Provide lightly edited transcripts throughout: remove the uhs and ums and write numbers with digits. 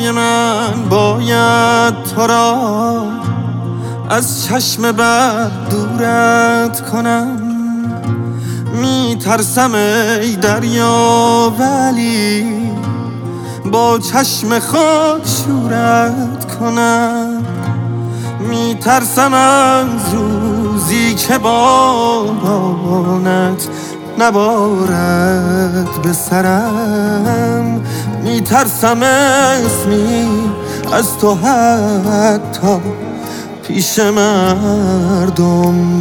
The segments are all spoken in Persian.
زیبای من باید تو را از چشم بد دورت کنم. میترسم ای دریا ولی با چشم خود شورت کنم. میترسم از روزی که بارانت نبارد به سرم. میترسم اسمی از تو حتی پیش مردم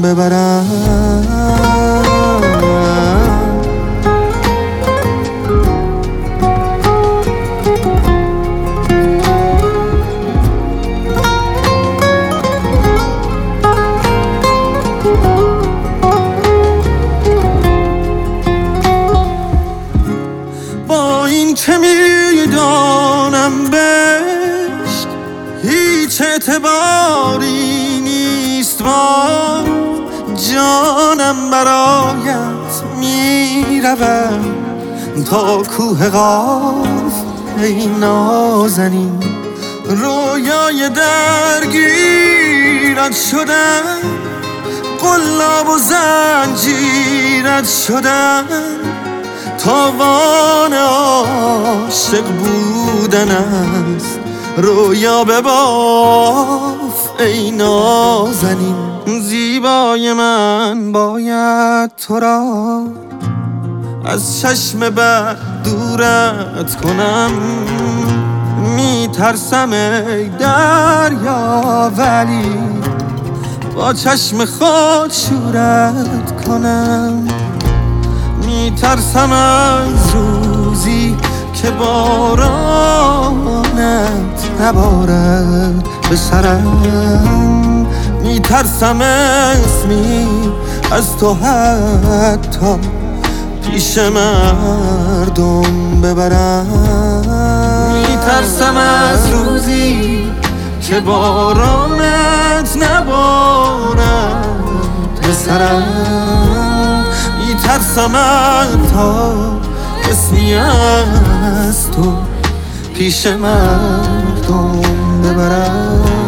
ببرم. با این که میدانم بهشت هیچ اعتباری نیست، با جانم برایت میروم تا کوه قاف. ای نازنین رویای درگیرت شدم، قلاب و زنجیرت شدم. تاوان عاشق بودن است، رویا بباف ای نازنین. زیبای من باید تو را از چشم بد دورت کنم. میترسم ای دریا ولی با چشم خود شورت کنم. میترسم از روزی که بارانت نبارد به سرم. میترسم اسمی از تو حتی پیش مردم ببرم. میترسم از روزی که بارانت نبارد به سرم. میترسم تا اسمی از تو پیش مردم ببرم.